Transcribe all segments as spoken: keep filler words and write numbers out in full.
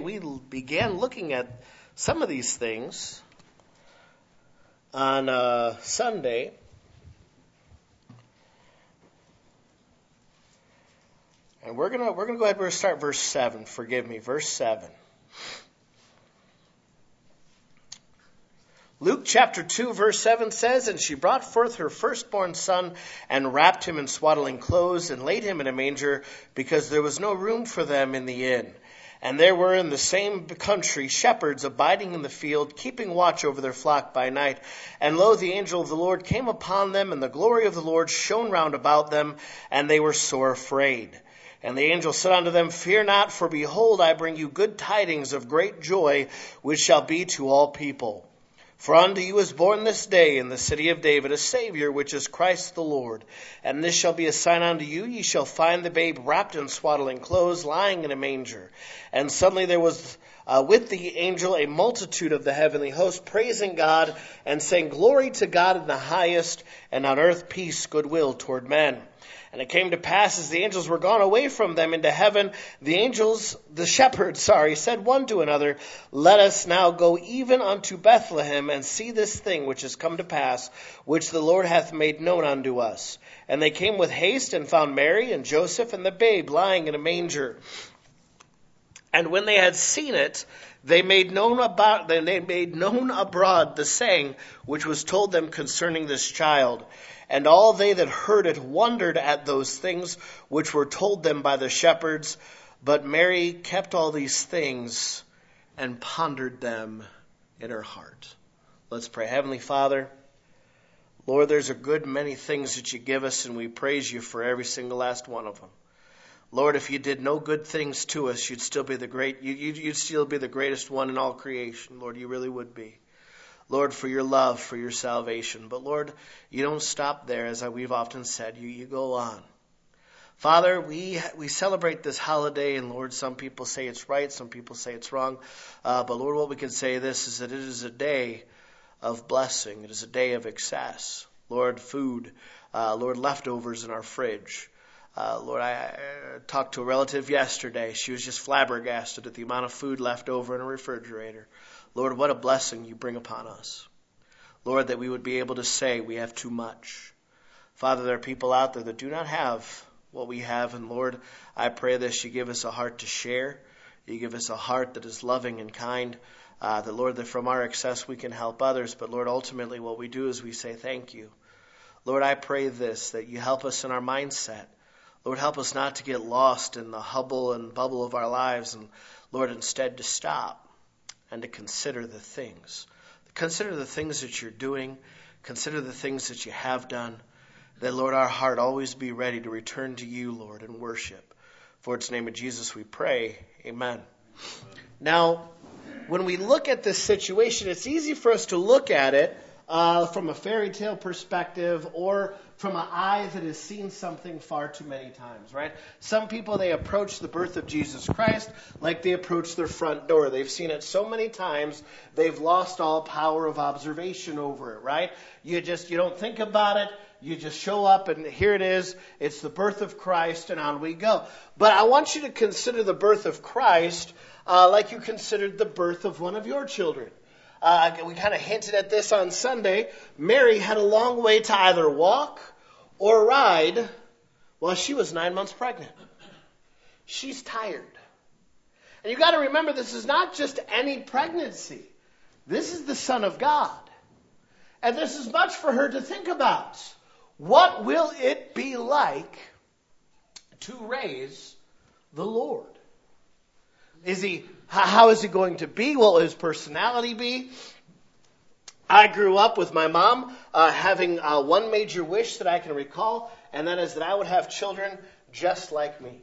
we began looking at some of these things on uh, Sunday. And we're gonna we're gonna go ahead and start verse seven. Forgive me, verse seven. Luke chapter two, verse seven says, "And she brought forth her firstborn son, and wrapped him in swaddling clothes, and laid him in a manger, because there was no room for them in the inn. And there were in the same country shepherds abiding in the field, keeping watch over their flock by night. And lo, the angel of the Lord came upon them, and the glory of the Lord shone round about them, and they were sore afraid. And the angel said unto them, Fear not, for behold, I bring you good tidings of great joy, which shall be to all people. For unto you is born this day in the city of David a Savior, which is Christ the Lord. And this shall be a sign unto you, ye shall find the babe wrapped in swaddling clothes, lying in a manger. And suddenly there was uh, with the angel a multitude of the heavenly host, praising God, and saying, Glory to God in the highest, and on earth peace, goodwill toward men. And it came to pass, as the angels were gone away from them into heaven, the angels, the shepherds, sorry, said one to another, Let us now go even unto Bethlehem, and see this thing which is come to pass, which the Lord hath made known unto us. And they came with haste, and found Mary and Joseph and the babe lying in a manger. And when they had seen it, they made known about they made known abroad the saying which was told them concerning this child. And all they that heard it wondered at those things which were told them by the shepherds. But Mary kept all these things and pondered them in her heart. Let's pray. Heavenly Father, Lord, there's a good many things that you give us, and we praise you for every single last one of them. Lord, if you did no good things to us, you'd still be the great, you, you'd still be the greatest one in all creation. Lord, you really would be. Lord, for your love, for your salvation. But Lord, you don't stop there, as we've often said. You, you go on. Father, we we celebrate this holiday, and Lord, some people say it's right, some people say it's wrong. Uh, but Lord, what we can say this is that it is a day of blessing. It is a day of excess. Lord, food, uh, Lord, leftovers in our fridge. Uh, Lord, I, I talked to a relative yesterday. She was just flabbergasted at the amount of food left over in a refrigerator. Lord, what a blessing you bring upon us. Lord, that we would be able to say we have too much. Father, there are people out there that do not have what we have. And Lord, I pray this, you give us a heart to share. You give us a heart that is loving and kind. Uh, that, Lord, that from our excess we can help others. But, Lord, ultimately what we do is we say thank you. Lord, I pray this, that you help us in our mindset. Lord, help us not to get lost in the hubble and bubble of our lives. And, Lord, instead to stop and to consider the things. Consider the things that you're doing. Consider the things that you have done. That, Lord, our heart always be ready to return to you, Lord, and worship. For it's in the name of Jesus we pray. Amen. Now, when we look at this situation, it's easy for us to look at it uh, from a fairy tale perspective or from an eye that has seen something far too many times, right? Some people, they approach the birth of Jesus Christ like they approach their front door. They've seen it so many times, they've lost all power of observation over it, right? You just, you don't think about it. You just show up and here it is. It's the birth of Christ and on we go. But I want you to consider the birth of Christ uh, like you considered the birth of one of your children. Uh, we kind of hinted at this on Sunday. Mary had a long way to either walk or ride while she was nine months pregnant. She's tired. And you got to remember, this is not just any pregnancy. This is the Son of God. And this is much for her to think about. What will it be like to raise the Lord? Is he, how is he going to be? What will his personality be? I grew up with my mom uh, having uh, one major wish that I can recall, and that is that I would have children just like me.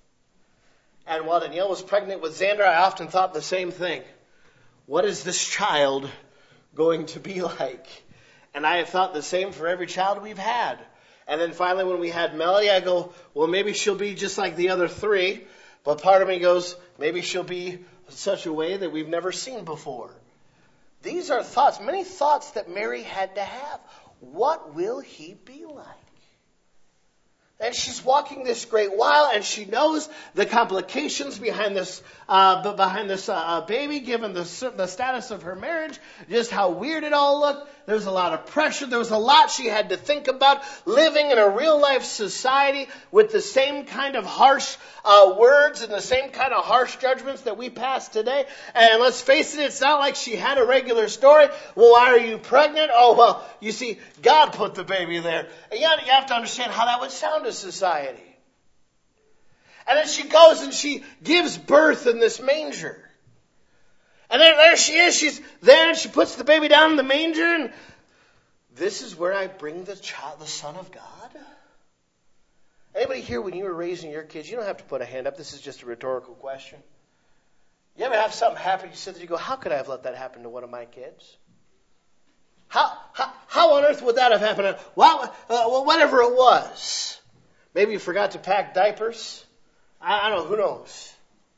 And while Danielle was pregnant with Xander, I often thought the same thing. What is this child going to be like? And I have thought the same for every child we've had. And then finally when we had Melody, I go, well, maybe she'll be just like the other three. But part of me goes, maybe she'll be such a way that we've never seen before. These are thoughts, many thoughts that Mary had to have. What will he be like? And she's walking this great while, and she knows the complications behind this uh, behind this uh, baby, given the, the status of her marriage, just how weird it all looked. There was a lot of pressure. There was a lot she had to think about, living in a real-life society with the same kind of harsh uh, words and the same kind of harsh judgments that we pass today. And let's face it, it's not like she had a regular story. Well, why are you pregnant? Oh, well, you see, God put the baby there. And you have to understand how that would sound to society. And then she goes and she gives birth in this manger. And then there she is. She's there and she puts the baby down in the manger. And this is where I bring the child, the Son of God. Anybody here, when you were raising your kids, you don't have to put a hand up. This is just a rhetorical question. You ever have something happen, you sit there, you go, how could I have let that happen to one of my kids? How how, how on earth would that have happened? Well, uh, well, whatever it was. Maybe you forgot to pack diapers. I, I don't know, who knows?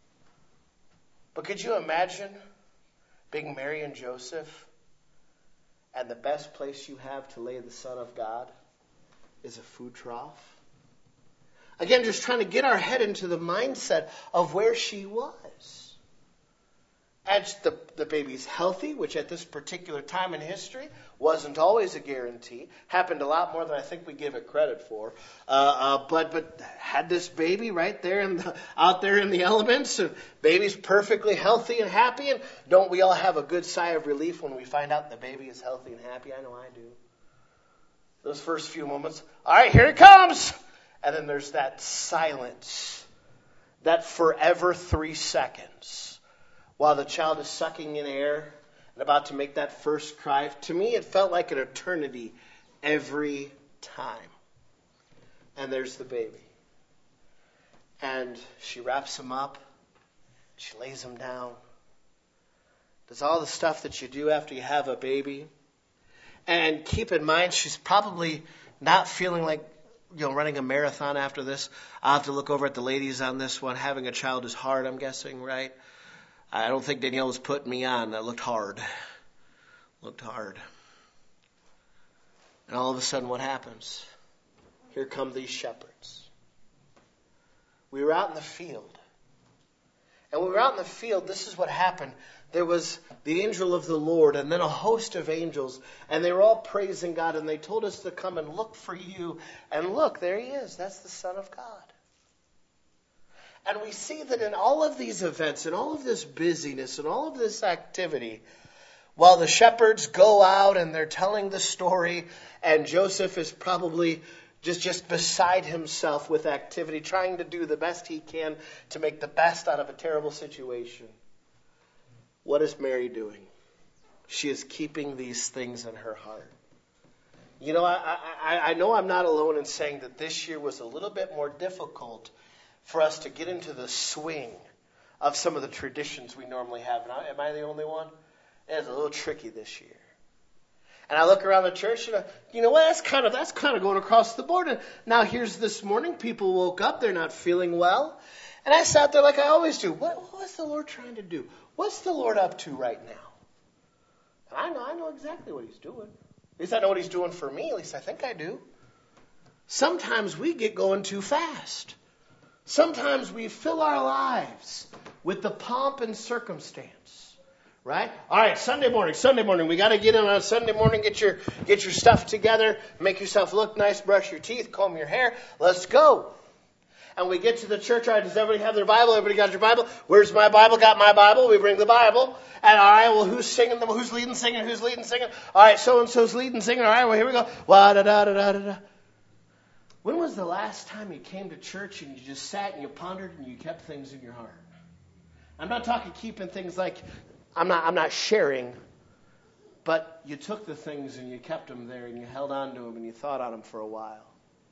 But could you imagine being Mary and Joseph, and the best place you have to lay the Son of God is a food trough? Again, just trying to get our head into the mindset of where she was. And the, the baby's healthy, which at this particular time in history wasn't always a guarantee. Happened a lot more than I think we give it credit for. Uh, uh, but but had this baby right there in the, out there in the elements. And baby's perfectly healthy and happy. And don't we all have a good sigh of relief when we find out the baby is healthy and happy? I know I do. Those first few moments. All right, here it comes. And then there's that silence. That forever three seconds. While the child is sucking in air and about to make that first cry. To me, it felt like an eternity every time. And there's the baby. And she wraps him up. She lays him down. Does all the stuff that you do after you have a baby. And keep in mind, she's probably not feeling like, you know, running a marathon after this. I'll have to look over at the ladies on this one. Having a child is hard, I'm guessing, right? I don't think Danielle was putting me on. That looked hard. Looked hard. And all of a sudden, what happens? Here come these shepherds. We were out in the field. And when we were out in the field, this is what happened. There was the angel of the Lord and then a host of angels. And they were all praising God. And they told us to come and look for you. And look, there he is. That's the Son of God. And we see that in all of these events, in all of this busyness, and all of this activity, while the shepherds go out and they're telling the story, and Joseph is probably just, just beside himself with activity, trying to do the best he can to make the best out of a terrible situation. What is Mary doing? She is keeping these things in her heart. You know, I, I, I know I'm not alone in saying that this year was a little bit more difficult for us to get into the swing of some of the traditions we normally have. And I, am I the only one? It's a little tricky this year. And I look around the church and I, you know what? That's kind of that's kind of going across the board. And now here's this morning, people woke up, they're not feeling well, and I sat there like I always do. What what's the Lord trying to do? What's the Lord up to right now? And I know I know exactly what He's doing. At least I know what He's doing for me. At least I think I do. Sometimes we get going too fast. Sometimes we fill our lives with the pomp and circumstance, right? All right, Sunday morning, Sunday morning. We got to get in on Sunday morning, get your get your stuff together, make yourself look nice, brush your teeth, comb your hair. Let's go. And we get to the church. All right, does everybody have their Bible? Everybody got your Bible? Where's my Bible? Got my Bible. We bring the Bible. And all right, well, who's singing them? Who's leading, singing? Who's leading, singing? All right, so-and-so's leading, singing. All right, well, here we go. Wa-da-da-da-da-da-da. When was the last time you came to church and you just sat and you pondered and you kept things in your heart? I'm not talking keeping things like, I'm not I'm not sharing, but you took the things and you kept them there and you held on to them and you thought on them for a while.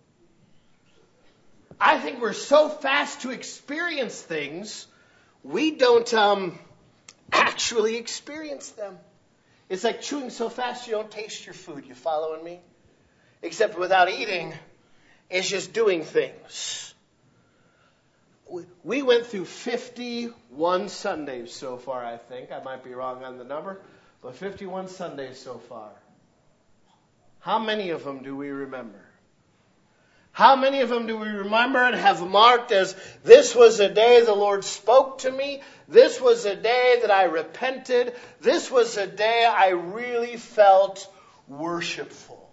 I think we're so fast to experience things, we don't um, actually experience them. It's like chewing so fast you don't taste your food. You following me? Except without eating, it's just doing things. We went through fifty-one Sundays so far, I think. I might be wrong on the number, but fifty-one Sundays so far. How many of them do we remember? How many of them do we remember and have marked as, this was a day the Lord spoke to me. This was a day that I repented. This was a day I really felt worshipful.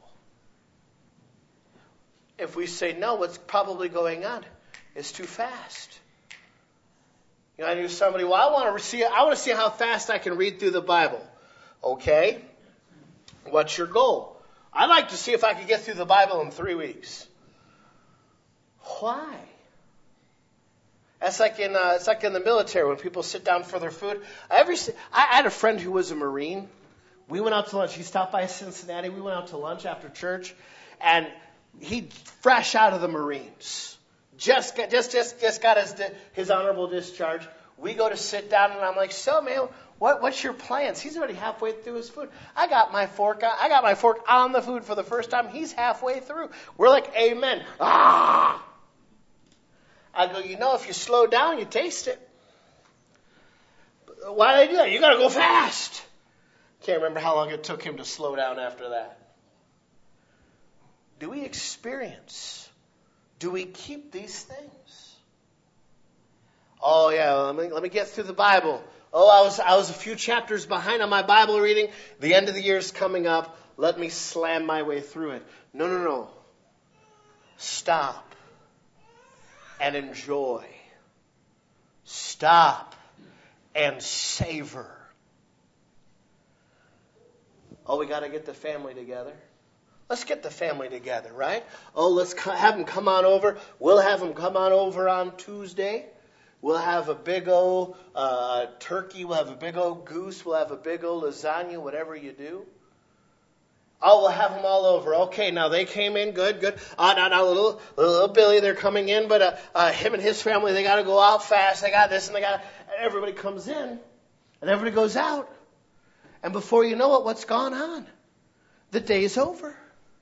If we say no, what's probably going on? It's too fast. You know, I knew somebody, well, I want to see, I want to see how fast I can read through the Bible. Okay. What's your goal? I'd like to see if I could get through the Bible in three weeks. Why? That's like in uh, it's like in the military when people sit down for their food. Every I had a friend who was a Marine. We went out to lunch. He stopped by Cincinnati. We went out to lunch after church, and he fresh out of the Marines, just got, just just just got his his honorable discharge. We go to sit down, and I'm like, so man, what what's your plans? He's already halfway through his food. I got my fork. I got my fork on the food for the first time. He's halfway through. We're like, amen. Ah. I go, you know, if you slow down, you taste it. Why do they do that? You got to go fast. Can't remember how long it took him to slow down after that. Do we experience? Do we keep these things? Oh yeah, let me let me get through the Bible. Oh, I was I was a few chapters behind on my Bible reading. The end of the year is coming up. Let me slam my way through it. No, no, no. Stop. And enjoy. Stop and savor. Oh, we got to get the family together. Let's get the family together, right? Oh, let's have them come on over. We'll have them come on over on Tuesday. We'll have a big old uh, turkey. We'll have a big old goose. We'll have a big old lasagna, whatever you do. Oh, we'll have them all over. Okay, now they came in. Good, good. Uh, now, now little, little Billy, they're coming in, but uh, uh, him and his family, they got to go out fast. They got this and they got. Everybody comes in, and everybody goes out, and before you know it, what's gone on? The day's over.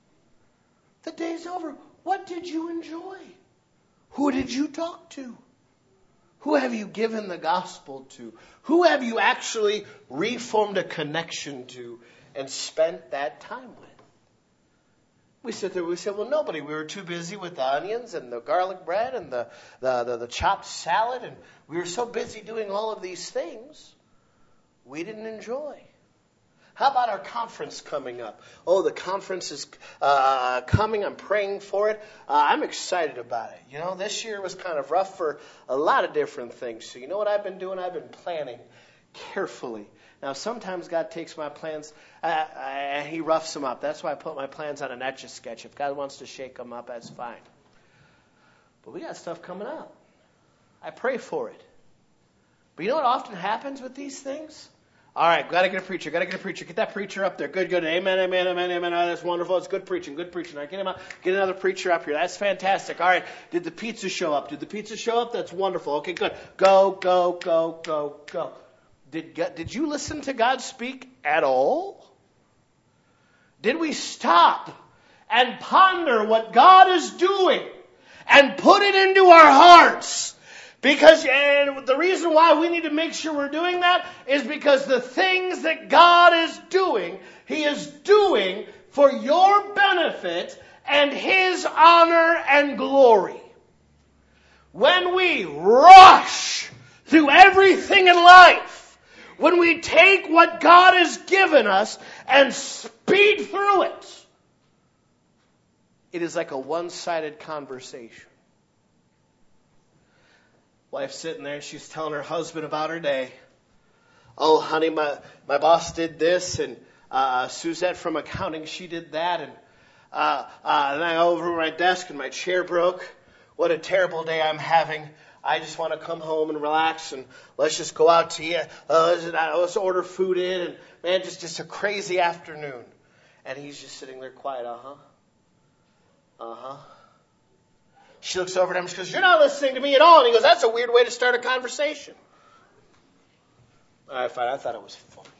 The day's over. What did you enjoy? Who did you talk to? Who have you given the gospel to? Who have you actually reformed a connection to and spent that time with? We sit there, we say, well, nobody. We were too busy with the onions and the garlic bread and the, the, the, the chopped salad, and we were so busy doing all of these things, we didn't enjoy. How about our conference coming up? Oh, the conference is uh, coming. I'm praying for it. Uh, I'm excited about it. You know, this year was kind of rough for a lot of different things. So you know what I've been doing? I've been planning carefully. Now, sometimes God takes my plans uh, and He roughs them up. That's why I put my plans on an Etch-a-Sketch. If God wants to shake them up, that's fine. But we got stuff coming up. I pray for it. But you know what often happens with these things? All right, got to get a preacher, got to get a preacher. Get that preacher up there. Good, good. Amen, amen, amen, amen. Oh, that's wonderful. It's good preaching, good preaching. All right, get him up. Get another preacher up here. That's fantastic. All right, did the pizza show up? Did the pizza show up? That's wonderful. Okay, good. Go, go, go, go, go. Did God, did you listen to God speak at all? Did we stop and ponder what God is doing and put it into our hearts? Because and the reason why we need to make sure we're doing that is because the things that God is doing, He is doing for your benefit and His honor and glory. When we rush through everything in life, when we take what God has given us and speed through it, it is like a one-sided conversation. Wife sitting there, she's telling her husband about her day. Oh, honey, my, my boss did this, and uh, Suzette from accounting, she did that, and uh, uh, then I go over to my desk and my chair broke. What a terrible day I'm having. I just want to come home and relax, and let's just go out to eat. Uh, let's order food in, and man, just, just a crazy afternoon. And he's just sitting there quiet, uh-huh, uh-huh. She looks over at him and she goes, you're not listening to me at all. And he goes, that's a weird way to start a conversation. All right, fine. I thought it was funny.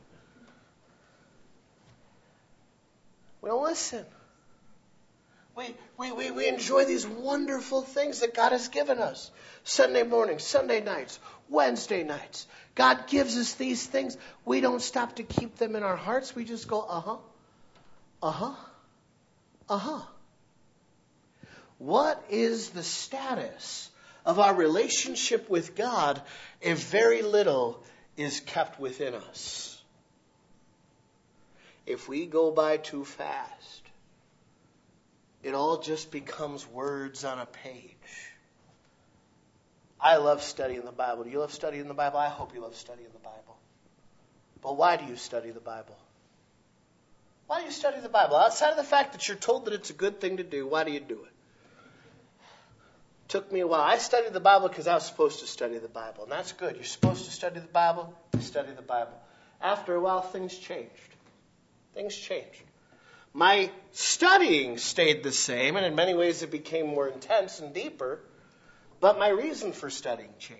We don't listen. We, we, we, we enjoy these wonderful things that God has given us. Sunday mornings, Sunday nights, Wednesday nights. God gives us these things. We don't stop to keep them in our hearts. We just go, uh-huh, uh-huh, uh-huh. What is the status of our relationship with God if very little is kept within us? If we go by too fast, it all just becomes words on a page. I love studying the Bible. Do you love studying the Bible? I hope you love studying the Bible. But why do you study the Bible? Why do you study the Bible? Outside of the fact that you're told that it's a good thing to do, why do you do it? It took me a while. I studied the Bible because I was supposed to study the Bible. And that's good. You're supposed to study the Bible, you study the Bible. After a while, things changed. Things changed. My studying stayed the same, and in many ways it became more intense and deeper, but my reason for studying changed.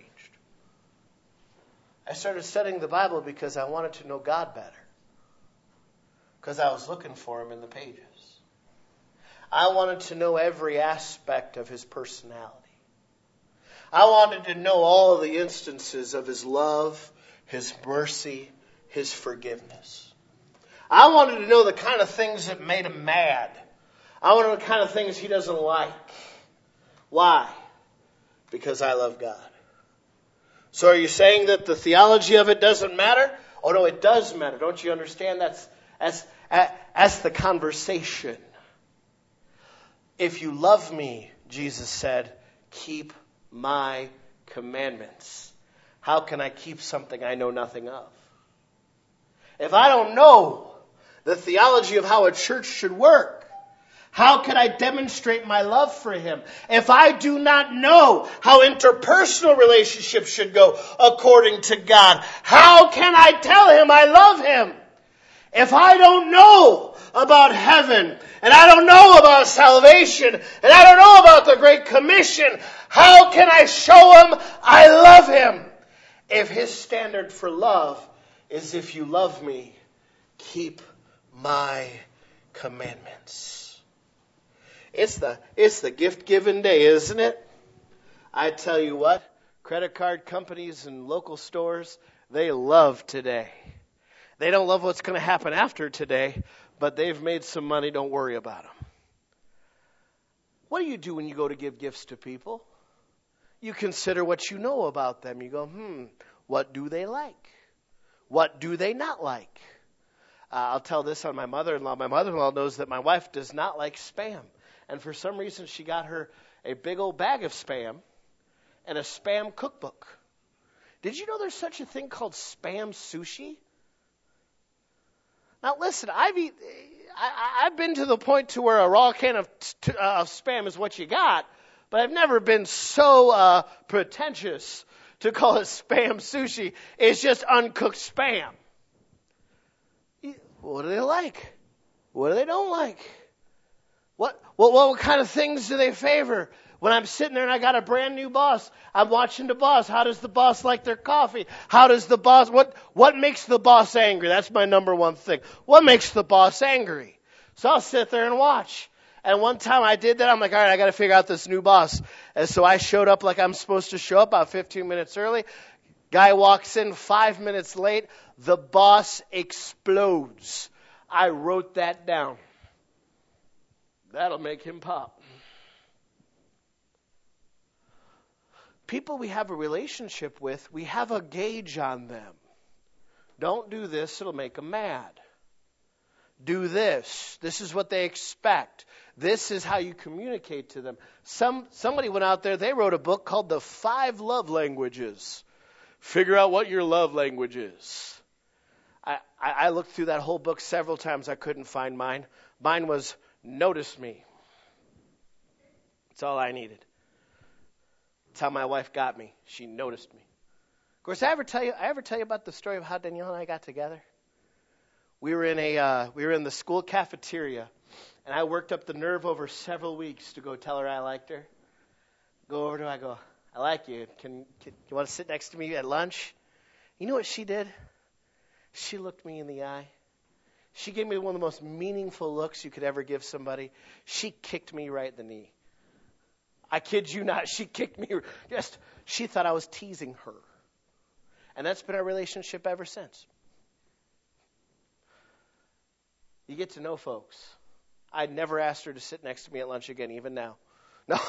I started studying the Bible because I wanted to know God better, because I was looking for Him in the pages. I wanted to know every aspect of His personality. I wanted to know all of the instances of His love, His mercy, His forgiveness. I wanted to know the kind of things that made Him mad. I wanted to know the kind of things He doesn't like. Why? Because I love God. So are you saying that the theology of it doesn't matter? Oh no, it does matter. Don't you understand? That's, that's, that's the conversation. If you love me, Jesus said, keep my commandments. How can I keep something I know nothing of? If I don't know the theology of how a church should work, how can I demonstrate my love for Him? If I do not know how interpersonal relationships should go according to God, how can I tell Him I love Him? If I don't know about heaven, and I don't know about salvation, and I don't know about the Great Commission, how can I show Him I love Him? If His standard for love is, if you love me, keep my commandments. It's the, it's the gift-giving day, isn't it? I tell you what, credit card companies and local stores, they love today. They don't love what's going to happen after today, but they've made some money. Don't worry about them. What do you do when you go to give gifts to people? You consider what you know about them. You go, hmm, what do they like? What do they not like? Uh, I'll tell this on my mother-in-law. My mother-in-law knows that my wife does not like Spam. And for some reason, she got her a big old bag of Spam and a Spam cookbook. Did you know there's such a thing called Spam sushi? Now listen, I've eat, I, I've been to the point to where a raw can of, uh, of Spam is what you got, but I've never been so uh, pretentious to call it Spam sushi. It's just uncooked Spam. What do they like? What do they don't like? What, what what kind of things do they favor? When I'm sitting there and I got a brand new boss, I'm watching the boss. How does the boss like their coffee? How does the boss, what, what makes the boss angry? That's my number one thing. What makes the boss angry? So I'll sit there and watch. And one time I did that. I'm like, all right, I got to figure out this new boss. And so I showed up like I'm supposed to show up, about fifteen minutes early. Guy walks in five minutes late. The boss explodes. I wrote that down. That'll make him pop. People we have a relationship with, we have a gauge on them. Don't do this, it'll make them mad. Do this. This is what they expect. This is how you communicate to them. Some somebody went out there, they wrote a book called The Five Love Languages. Figure out what your love language is. I, I, I looked through that whole book several times. I couldn't find mine. Mine was, notice me. That's all I needed. That's how my wife got me. She noticed me. Of course, I ever tell you, I ever tell you about the story of how Danielle and I got together? We were in a, uh, we were in the school cafeteria, and I worked up the nerve over several weeks to go tell her I liked her. Go over to her, I go, I like you. Can, can you want to sit next to me at lunch? You know what she did? She looked me in the eye. She gave me one of the most meaningful looks you could ever give somebody. She kicked me right in the knee. I kid you not. She kicked me. Just, she thought I was teasing her. And that's been our relationship ever since. You get to know folks. I'd never asked her to sit next to me at lunch again, even now. No.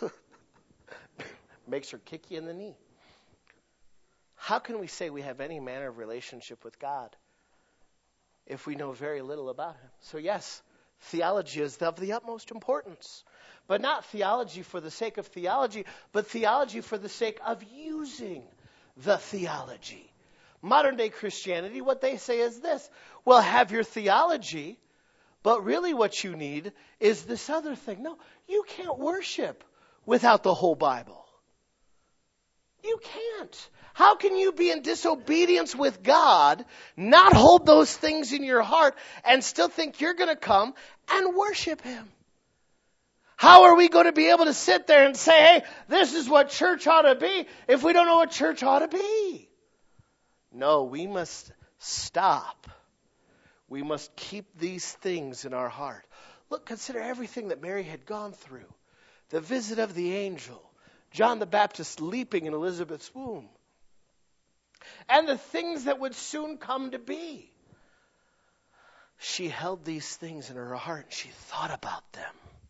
Makes her kick you in the knee. How can we say we have any manner of relationship with God if we know very little about him? So yes, theology is of the utmost importance. But not theology for the sake of theology, but theology for the sake of using the theology. Modern day Christianity, what they say is this: well, have your theology, but really what you need is this other thing. No, you can't worship without the whole Bible. You can't. How can you be in disobedience with God, not hold those things in your heart, and still think you're going to come and worship him? How are we going to be able to sit there and say, hey, this is what church ought to be, if we don't know what church ought to be? No, we must stop. We must keep these things in our heart. Look, consider everything that Mary had gone through. The visit of the angel. John the Baptist leaping in Elizabeth's womb. And the things that would soon come to be. She held these things in her heart. She thought about them.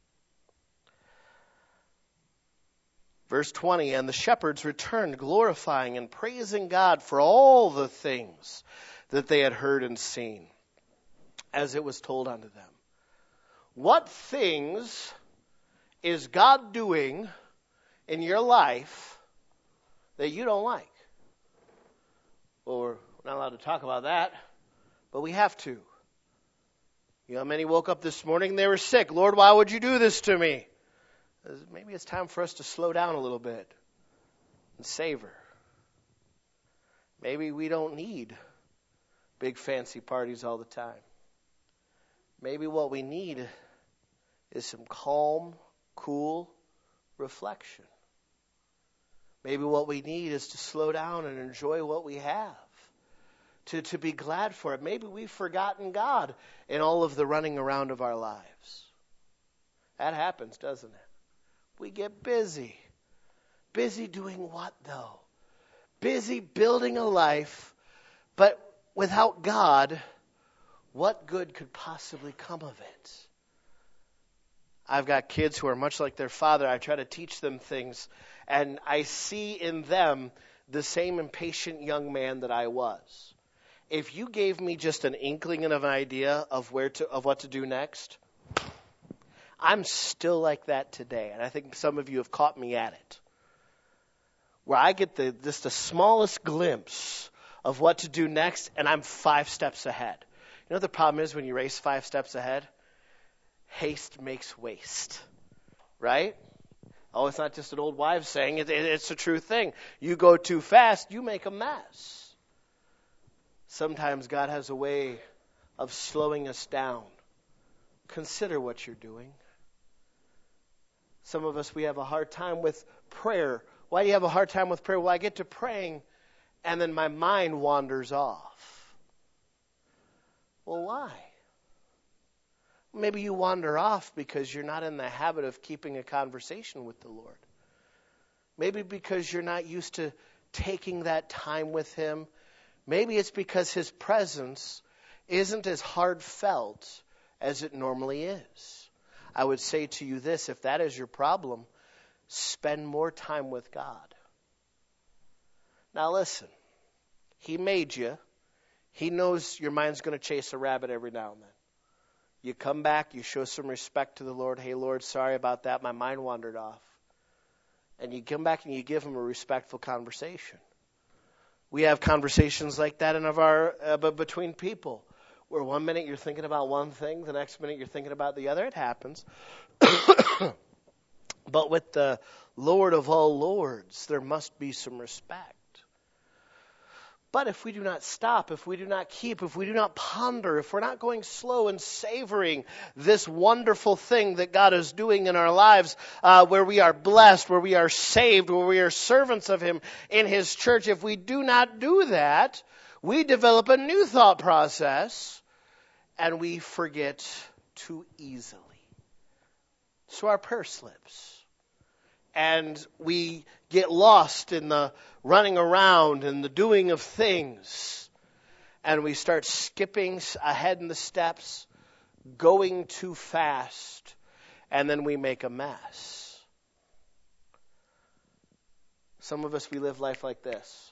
Verse twenty, and the shepherds returned, glorifying and praising God for all the things that they had heard and seen, as it was told unto them. What things is God doing in your life that you don't like? Well, we're not allowed to talk about that, but we have to. You know, many woke up this morning and they were sick. Lord, why would you do this to me? Maybe it's time for us to slow down a little bit and savor. Maybe we don't need big fancy parties all the time. Maybe what we need is some calm, cool reflection. Maybe what we need is to slow down and enjoy what we have, to, to be glad for it. Maybe we've forgotten God in all of the running around of our lives. That happens, doesn't it? We get busy. Busy doing what, though? Busy building a life, but without God, what good could possibly come of it? I've got kids who are much like their father. I try to teach them things, and I see in them the same impatient young man that I was. If you gave me just an inkling of an idea of where to, of what to do next, I'm still like that today, and I think some of you have caught me at it, where I get the just the smallest glimpse of what to do next, and I'm five steps ahead. You know what the problem is when you race five steps ahead? Haste makes waste, right? Oh, it's not just an old wives' saying. It, it, it's a true thing. You go too fast, you make a mess. Sometimes God has a way of slowing us down. Consider what you're doing. Some of us, we have a hard time with prayer. Why do you have a hard time with prayer? Well, I get to praying, and then my mind wanders off. Well, why? Maybe you wander off because you're not in the habit of keeping a conversation with the Lord. Maybe because you're not used to taking that time with him. Maybe it's because his presence isn't as heartfelt as it normally is. I would say to you this: if that is your problem, spend more time with God. Now listen, he made you. He knows your mind's going to chase a rabbit every now and then. You come back, you show some respect to the Lord. Hey, Lord, sorry about that. My mind wandered off. And you come back and you give him a respectful conversation. We have conversations like that in of our uh, between people, where one minute you're thinking about one thing, the next minute you're thinking about the other. It happens. But with the Lord of all lords, there must be some respect. But if we do not stop, if we do not keep, if we do not ponder, if we're not going slow and savoring this wonderful thing that God is doing in our lives, uh, where we are blessed, where we are saved, where we are servants of him in his church, if we do not do that, we develop a new thought process and we forget too easily. So our prayer slips. And we get lost in the running around and the doing of things. And we start skipping ahead in the steps, going too fast, and then we make a mess. Some of us, we live life like this.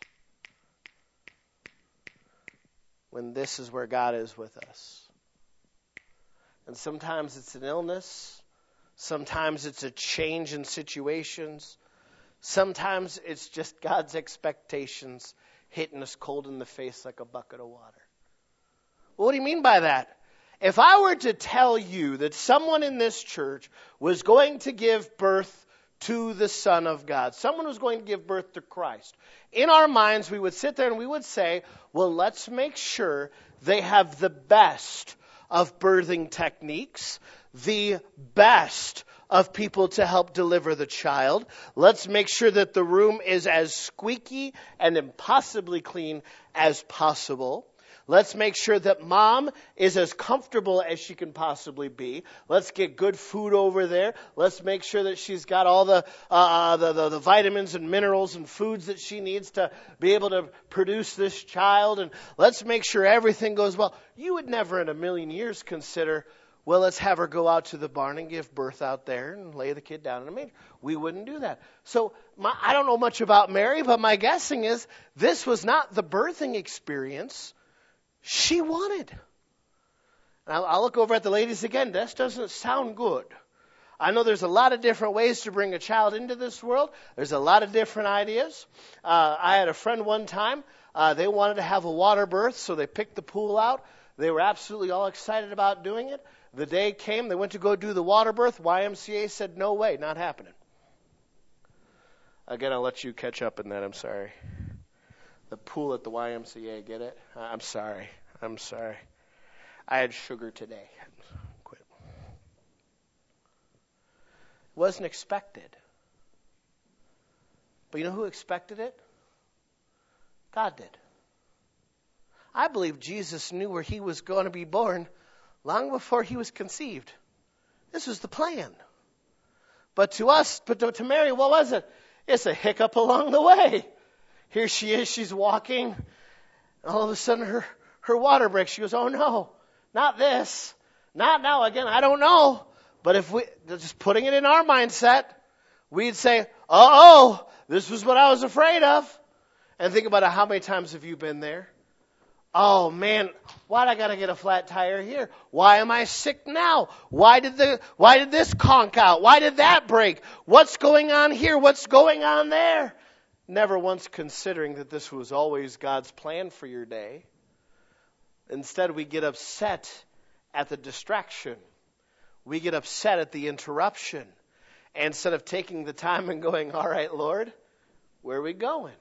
When this is where God is with us. And sometimes it's an illness. Sometimes it's a change in situations. Sometimes it's just God's expectations hitting us cold in the face like a bucket of water. Well, what do you mean by that? If I were to tell you that someone in this church was going to give birth to the Son of God, someone was going to give birth to Christ, in our minds we would sit there and we would say, well, let's make sure they have the best of birthing techniques, the best of people to help deliver the child. Let's make sure that the room is as squeaky and impossibly clean as possible. Let's make sure that mom is as comfortable as she can possibly be. Let's get good food over there. Let's make sure that she's got all the, uh, the, the, the vitamins and minerals and foods that she needs to be able to produce this child. And let's make sure everything goes well. You would never in a million years consider, well, let's have her go out to the barn and give birth out there and lay the kid down in a manger. We wouldn't do that. So my, I don't know much about Mary, but my guessing is this was not the birthing experience she wanted. And I'll, I'll look over at the ladies again. This doesn't sound good. I know there's a lot of different ways to bring a child into this world. There's a lot of different ideas. Uh, I had a friend one time. Uh, they wanted to have a water birth, so they picked the pool out. They were absolutely all excited about doing it. The day came, they went to go do the water birth. Y M C A said, no way, not happening. Again, I'll let you catch up in that. I'm sorry. The pool at the Y M C A, get it? I'm sorry. I'm sorry. I had sugar today. Quit. It wasn't expected. But you know who expected it? God did. I believe Jesus knew where he was going to be born long before he was conceived. This was the plan. But to us, but to, to Mary, what was it? It's a hiccup along the way. Here she is, she's walking, and all of a sudden her, her water breaks. She goes, oh no, not this, not now. Again, I don't know. But if we, just putting it in our mindset, we'd say, uh-oh, this was what I was afraid of. And think about it, how many times have you been there? Oh man, why'd I gotta get a flat tire here? Why am I sick now? Why did the, why did this conk out? Why did that break? What's going on here? What's going on there? Never once considering that this was always God's plan for your day. Instead, we get upset at the distraction. We get upset at the interruption. And instead of taking the time and going, all right, Lord, where are we going?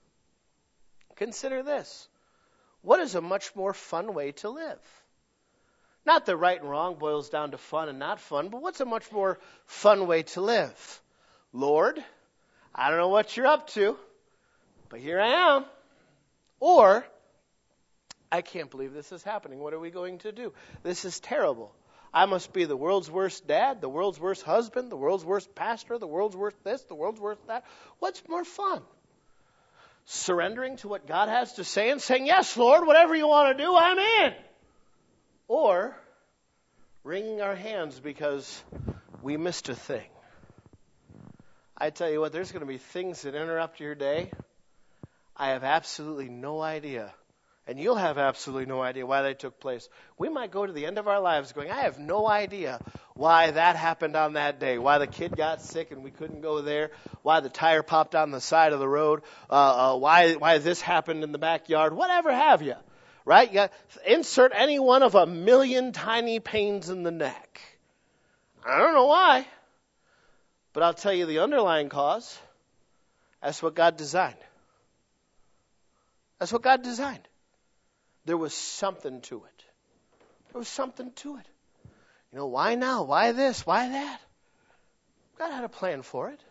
Consider this. What is a much more fun way to live? Not that right and wrong boils down to fun and not fun, but what's a much more fun way to live? Lord, I don't know what you're up to, but here I am. Or, I can't believe this is happening. What are we going to do? This is terrible. I must be the world's worst dad, the world's worst husband, the world's worst pastor, the world's worst this, the world's worst that. What's more fun? Surrendering to what God has to say and saying, yes, Lord, whatever you want to do, I'm in. Or wringing our hands because we missed a thing. I tell you what, there's going to be things that interrupt your day. I have absolutely no idea. And you'll have absolutely no idea why they took place. We might go to the end of our lives going, I have no idea why that happened on that day, why the kid got sick and we couldn't go there, why the tire popped on the side of the road, uh, uh, why why this happened in the backyard, whatever have you. Right? You got, insert any one of a million tiny pains in the neck. I don't know why. But I'll tell you the underlying cause. That's what God designed. That's what God designed. There was something to it. There was something to it. You know, why now? Why this? Why that? God had a plan for it.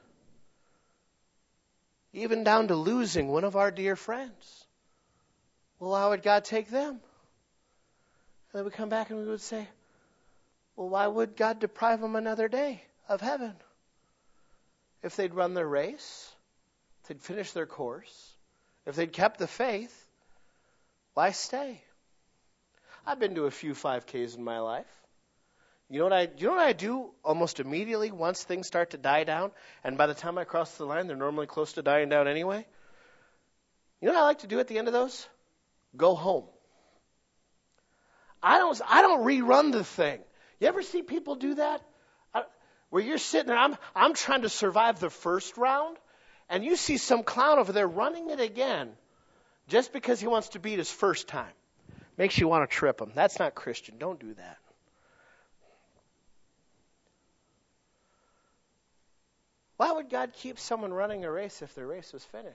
Even down to losing one of our dear friends. Well, why would God take them? And then we come back and we would say, well, why would God deprive them another day of heaven? If they'd run their race, if they'd finished their course, if they'd kept the faith, why stay? I've been to a few five Ks in my life. You know what I you know what I do almost immediately once things start to die down, and by the time I cross the line, they're normally close to dying down anyway? You know what I like to do at the end of those? Go home. I don't I don't rerun the thing. You ever see people do that? I, where you're sitting there, I'm I'm trying to survive the first round, and you see some clown over there running it again just because he wants to beat his first time. Makes you want to trip him. That's not Christian. Don't do that. Why would God keep someone running a race if their race was finished?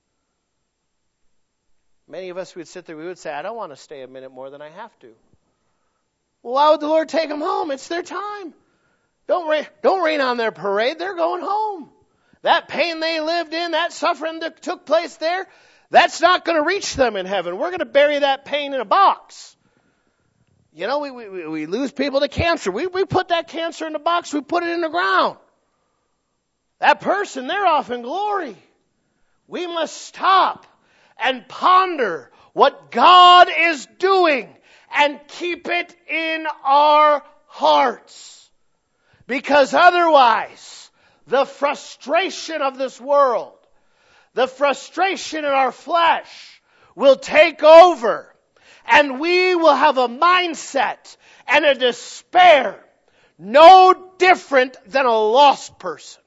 Many of us would sit there, we would say, I don't want to stay a minute more than I have to. Well, why would the Lord take them home? It's their time. Don't rain, don't rain on their parade. They're going home. That pain they lived in, that suffering that took place there, that's not going to reach them in heaven. We're going to bury that pain in a box. You know, we, we, we lose people to cancer. We, we put that cancer in a box. We put it in the ground. That person, they're off in glory. We must stop and ponder what God is doing and keep it in our hearts. Because otherwise, the frustration of this world, the frustration in our flesh will take over, and we will have a mindset and a despair no different than a lost person.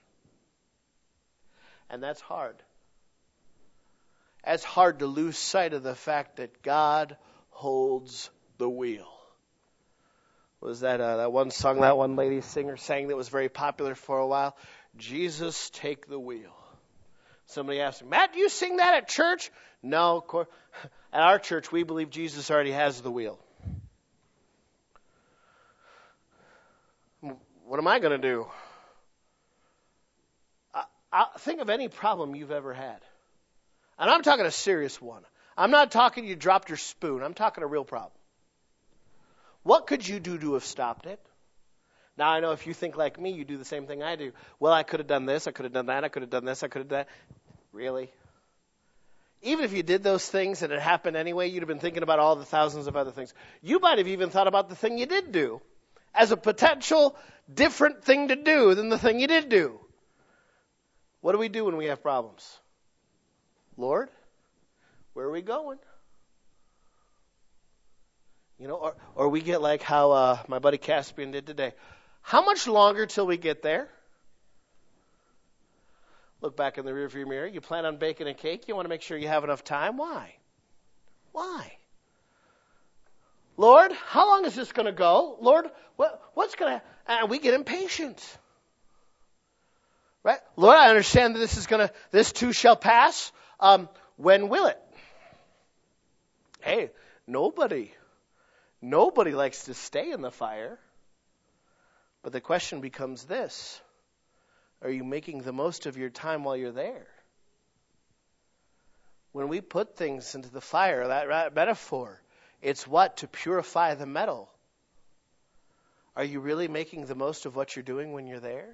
And that's hard. It's hard to lose sight of the fact that God holds the wheel. Was that uh, that one song that one lady singer sang that was very popular for a while? Jesus, take the wheel. Somebody asked me, Matt, do you sing that at church? No, of course. At our church, we believe Jesus already has the wheel. What am I going to do? I, I, think of any problem you've ever had. And I'm talking a serious one. I'm not talking you dropped your spoon. I'm talking a real problem. What could you do to have stopped it? Now, I know if you think like me, you do the same thing I do. Well, I could have done this. I could have done that. I could have done this. I could have done that. Really? Even if you did those things and it happened anyway, you'd have been thinking about all the thousands of other things. You might have even thought about the thing you did do as a potential different thing to do than the thing you did do. What do we do when we have problems? Lord, where are we going? You know, or, or we get like how uh, my buddy Caspian did today. How much longer till we get there? Look back in the rearview mirror. You plan on baking a cake. You want to make sure you have enough time. Why? Why? Lord, how long is this going to go? Lord, what, what's going to... And we get impatient. Right? Lord, I understand that this is going to... This too shall pass. Um, when will it? Hey, nobody... Nobody likes to stay in the fire. But the question becomes this. Are you making the most of your time while you're there? When we put things into the fire, that metaphor, it's what? To purify the metal. Are you really making the most of what you're doing when you're there?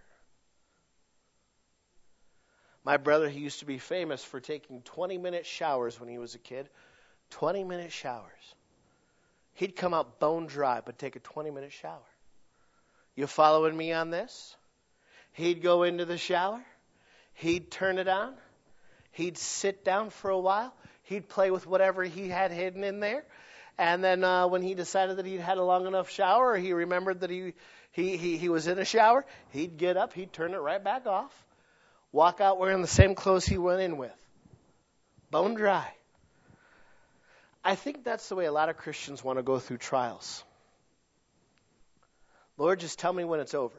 My brother, he used to be famous for taking twenty-minute showers when he was a kid. twenty-minute showers. He'd come out bone dry, but take a twenty-minute shower. You following me on this? He'd go into the shower. He'd turn it on. He'd sit down for a while. He'd play with whatever he had hidden in there. And then uh, when he decided that he'd had a long enough shower, or he remembered that he, he, he, he was in a shower, he'd get up, he'd turn it right back off, walk out wearing the same clothes he went in with. Bone dry. I think that's the way a lot of Christians want to go through trials. Lord, just tell me when it's over.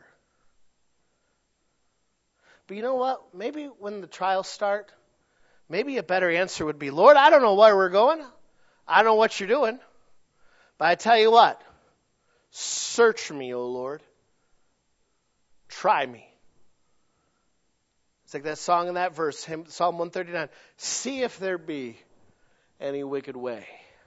But you know what? Maybe when the trials start, maybe a better answer would be, Lord, I don't know where we're going. I don't know what you're doing. But I tell you what, search me, O Lord. Try me. It's like that song in that verse, Psalm one thirty-nine. See if there be any wicked way.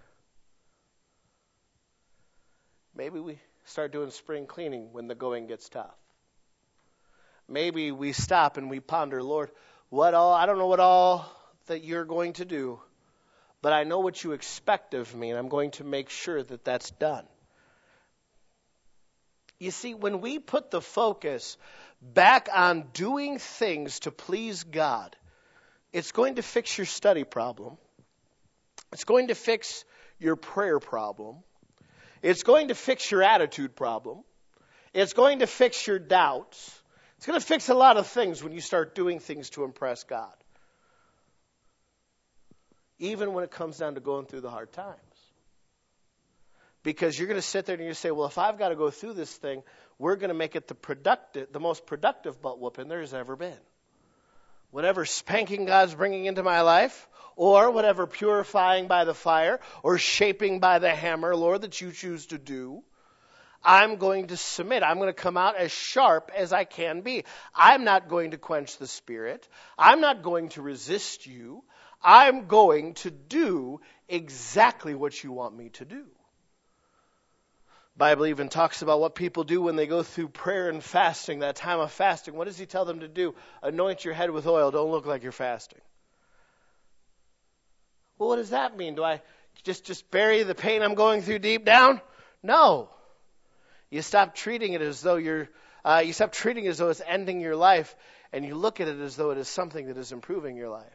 Maybe we start doing spring cleaning when the going gets tough. Maybe we stop and we ponder, Lord, what all, I don't know what all that you're going to do, but I know what you expect of me, and I'm going to make sure that that's done. You see, when we put the focus back on doing things to please God, it's going to fix your study problem. It's going to fix your prayer problem. It's going to fix your attitude problem. It's going to fix your doubts. It's going to fix a lot of things when you start doing things to impress God. Even when it comes down to going through the hard times. Because you're going to sit there and you're going to say, well, if I've got to go through this thing, we're going to make it the productive, the most productive butt whooping there's ever been. Whatever spanking God's bringing into my life, or whatever purifying by the fire, or shaping by the hammer, Lord, that you choose to do, I'm going to submit. I'm going to come out as sharp as I can be. I'm not going to quench the Spirit. I'm not going to resist you. I'm going to do exactly what you want me to do. The Bible even talks about what people do when they go through prayer and fasting, that time of fasting. What does he tell them to do? Anoint your head with oil. Don't look like you're fasting. Well, what does that mean? Do I just, just bury the pain I'm going through deep down? No. You stop treating it as though you're, uh, you stop treating it as though it's ending your life, and you look at it as though it is something that is improving your life.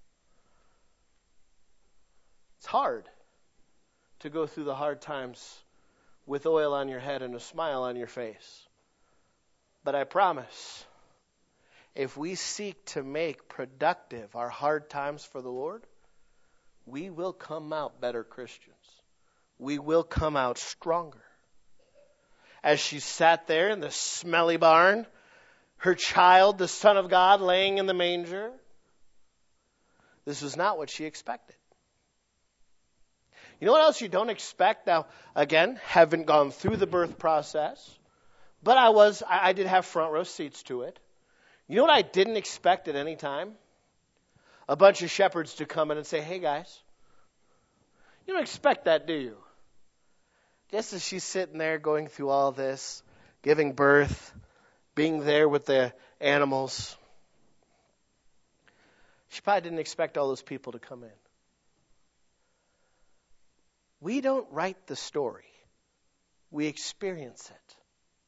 It's hard to go through the hard times with oil on your head and a smile on your face. But I promise, if we seek to make productive our hard times for the Lord, we will come out better Christians. We will come out stronger. As she sat there in the smelly barn, her child, the Son of God, laying in the manger, this was not what she expected. You know what else you don't expect? Now, again, haven't gone through the birth process, but I was, I, I did have front row seats to it. You know what I didn't expect at any time? A bunch of shepherds to come in and say, hey guys, you don't expect that, do you? Just as she's sitting there going through all this, giving birth, being there with the animals, she probably didn't expect all those people to come in. We don't write the story. We experience it.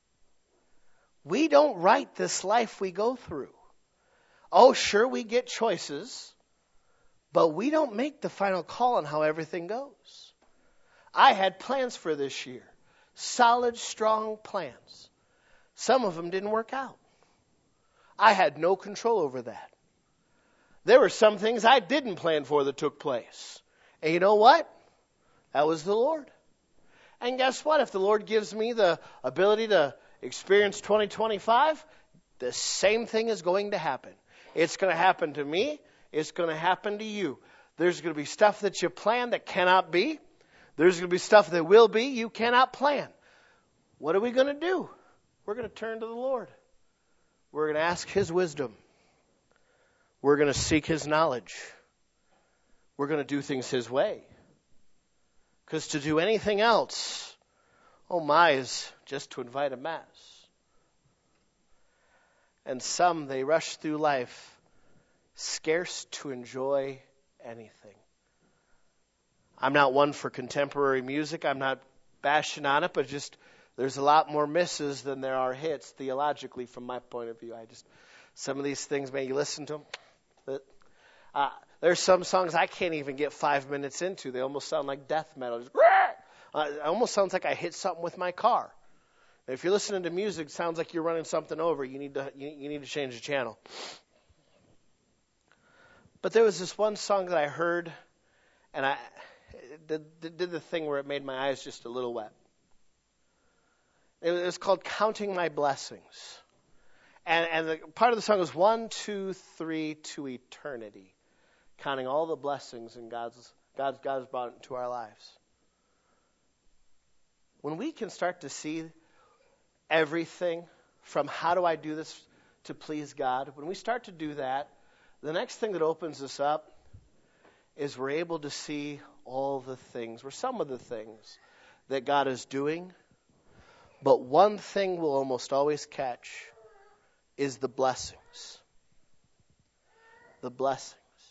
We don't write this life we go through. Oh, sure, we get choices, but we don't make the final call on how everything goes. I had plans for this year. Solid, strong plans. Some of them didn't work out. I had no control over that. There were some things I didn't plan for that took place. And you know what? That was the Lord. And guess what? If the Lord gives me the ability to experience twenty twenty-five, the same thing is going to happen. It's going to happen to me. It's going to happen to you. There's going to be stuff that you plan that cannot be. There's going to be stuff that will be you cannot plan. What are we going to do? We're going to turn to the Lord. We're going to ask His wisdom. We're going to seek His knowledge. We're going to do things His way. Because to do anything else, oh my, is just to invite a mess. And some, they rush through life scarce to enjoy anything. I'm not one for contemporary music. I'm not bashing on it, but just there's a lot more misses than there are hits theologically from my point of view. I just, some of these things, man, you listen to them. But, uh, there's some songs I can't even get five minutes into. They almost sound like death metal. Just, uh, it almost sounds like I hit something with my car. If you're listening to music, it sounds like you're running something over. You need to you, you need to change the channel. But there was this one song that I heard, and I did, did the thing where it made my eyes just a little wet. It was called "Counting My Blessings," and and the part of the song was one, two, three to eternity. Counting all the blessings in God's God's God's brought into our lives. When we can start to see everything from how do I do this to please God, when we start to do that, the next thing that opens us up is we're able to see all the things, or some of the things that God is doing. But one thing we'll almost always catch is the blessings. The blessings.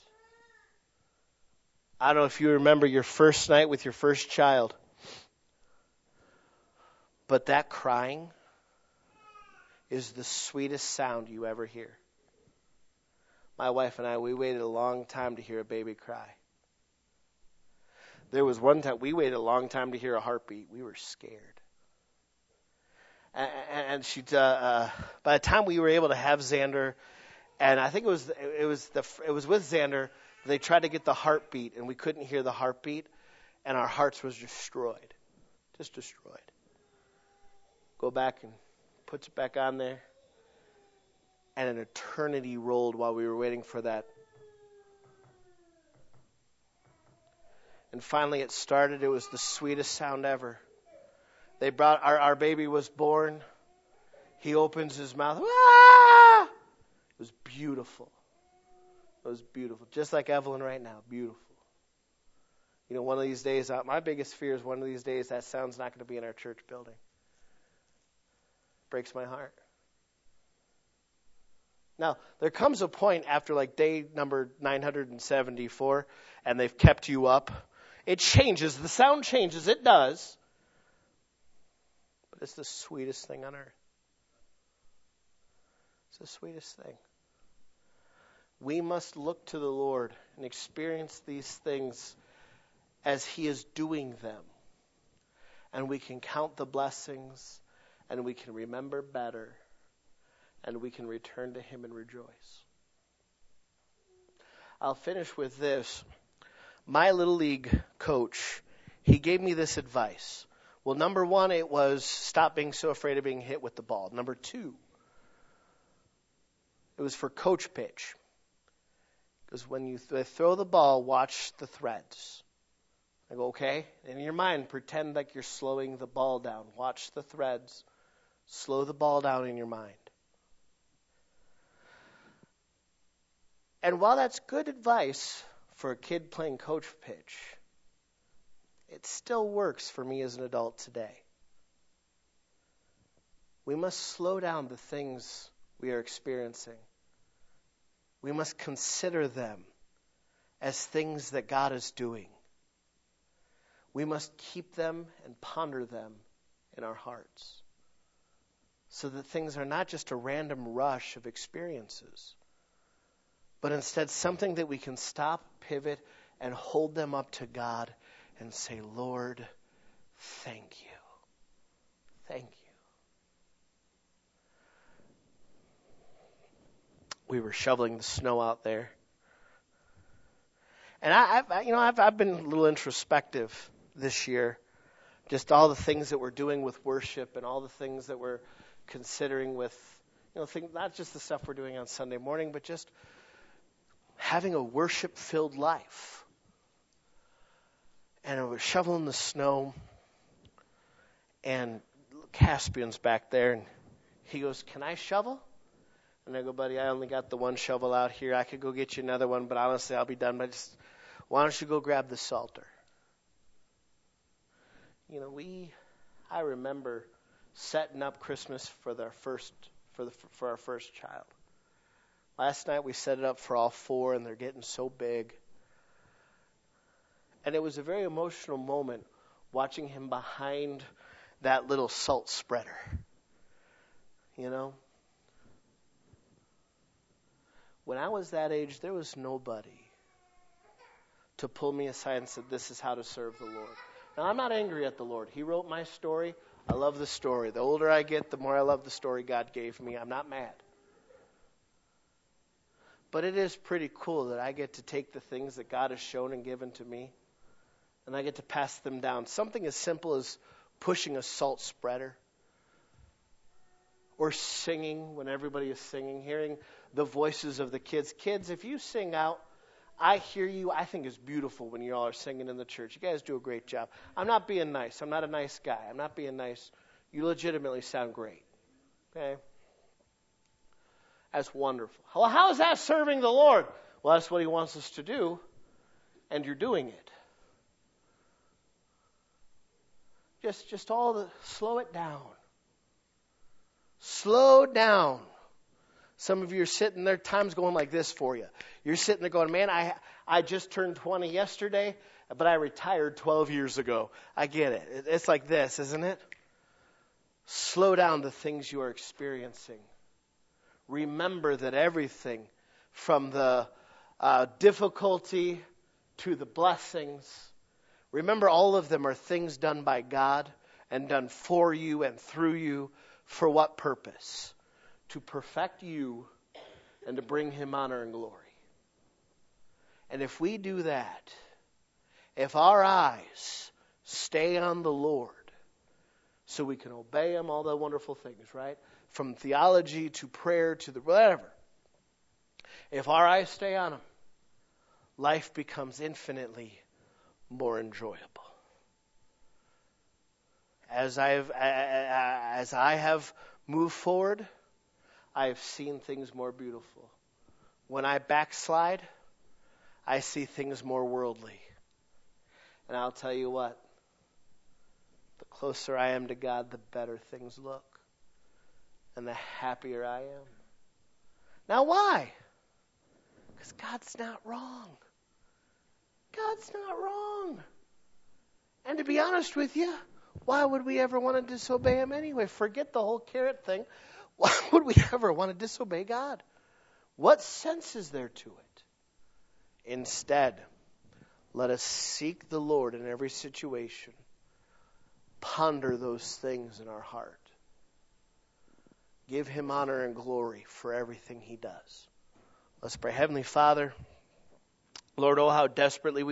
I don't know if you remember your first night with your first child, but that crying, is the sweetest sound you ever hear. My wife and I, we waited a long time to hear a baby cry. There was one time, we waited a long time to hear a heartbeat. We were scared. And, and she, uh, uh, by the time we were able to have Xander, and I think it was, it was the, it was with Xander, they tried to get the heartbeat, and we couldn't hear the heartbeat, and our hearts was destroyed. Just destroyed. Go back and puts it back on there. And an eternity rolled while we were waiting for that. And finally it started. It was the sweetest sound ever. They brought, our, our baby was born. He opens his mouth. Ah! It was beautiful. It was beautiful. Just like Evelyn right now. Beautiful. You know, one of these days, uh, my biggest fear is one of these days that sound's not going to be in our church building. Breaks my heart. Now, there comes a point after like day number nine hundred seventy-four, and they've kept you up. It changes. The sound changes. It does. But it's the sweetest thing on earth. It's the sweetest thing. We must look to the Lord and experience these things as He is doing them. And we can count the blessings, and we can remember better, and we can return to Him and rejoice. I'll finish with this. My Little League coach, he gave me this advice. Well, number one, it was stop being so afraid of being hit with the ball. Number two, it was for coach pitch. Because when you th- throw the ball, watch the threads. I go, okay? In your mind, pretend like you're slowing the ball down. Watch the threads. Slow the ball down in your mind. And while that's good advice for a kid playing coach pitch, it still works for me as an adult today. We must slow down the things we are experiencing. We must consider them as things that God is doing. We must keep them and ponder them in our hearts so that things are not just a random rush of experiences, but instead something that we can stop, pivot, and hold them up to God and say, Lord, thank you. Thank you. We were shoveling the snow out there. And I, I've, you know, I've, I've been a little introspective this year. Just all the things that we're doing with worship and all the things that we're considering with, you know, things, not just the stuff we're doing on Sunday morning, but just having a worship-filled life. And I was shoveling the snow, and Caspian's back there, and he goes, can I shovel? And I go, buddy, I only got the one shovel out here. I could go get you another one, but honestly, I'll be done. But just, why don't you go grab the Psalter? You know, we, I remember setting up Christmas for their first, for the for our first child. Last night we set it up for all four, and they're getting so big. And it was a very emotional moment watching him behind that little salt spreader. You know? When I was that age, there was nobody to pull me aside and said, this is how to serve the Lord. Now, I'm not angry at the Lord. He wrote my story. I love the story. The older I get, the more I love the story God gave me. I'm not mad. But it is pretty cool that I get to take the things that God has shown and given to me, and I get to pass them down. Something as simple as pushing a salt spreader, or singing when everybody is singing, hearing the voices of the kids. Kids, if you sing out, I hear you. I think it's beautiful when you all are singing in the church. You guys do a great job. I'm not being nice. I'm not a nice guy. I'm not being nice. You legitimately sound great. Okay? That's wonderful. Well, how is that serving the Lord? Well, that's what He wants us to do, and you're doing it. Just, just all the, slow it down. Slow down. Some of you are sitting there, time's going like this for you. You're sitting there going, man, I I just turned twenty yesterday, but I retired twelve years ago. I get it. It's like this, isn't it? Slow down the things you are experiencing. Remember that everything from the uh, difficulty to the blessings, remember all of them are things done by God and done for you and through you. For what purpose? To perfect you and to bring Him honor and glory. And if we do that, if our eyes stay on the Lord, so we can obey Him, all the wonderful things, right? From theology to prayer to the whatever. If our eyes stay on Him, life becomes infinitely more enjoyable. As I've as I have moved forward, I have seen things more beautiful. When I backslide, I see things more worldly. And I'll tell you what, the closer I am to God, the better things look. And the happier I am. Now why? Because God's not wrong. God's not wrong. And to be honest with you, why would we ever want to disobey Him anyway? Forget the whole carrot thing. Why would we ever want to disobey God? What sense is there to it? Instead, let us seek the Lord in every situation. Ponder those things in our heart. Give Him honor and glory for everything He does. Let's pray. Heavenly Father, Lord, oh, how desperately we